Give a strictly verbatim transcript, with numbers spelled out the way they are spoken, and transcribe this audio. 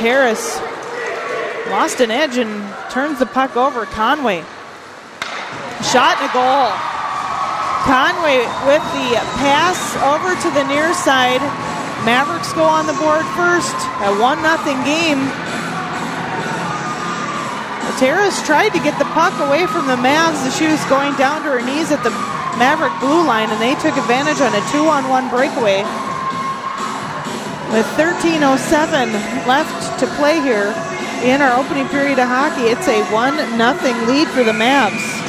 Terrace lost an edge and turns the puck over. Conway. Shot and a goal. Conway with the pass over to the near side. Mavericks go on the board first. A one nothing game. Terrace tried to get the puck away from the Mavs as she was going down to her knees at the Maverick blue line, and they took advantage on a two-on-one breakaway. With thirteen oh seven left to play here in our opening period of hockey, it's a one nothing lead for the Mavs.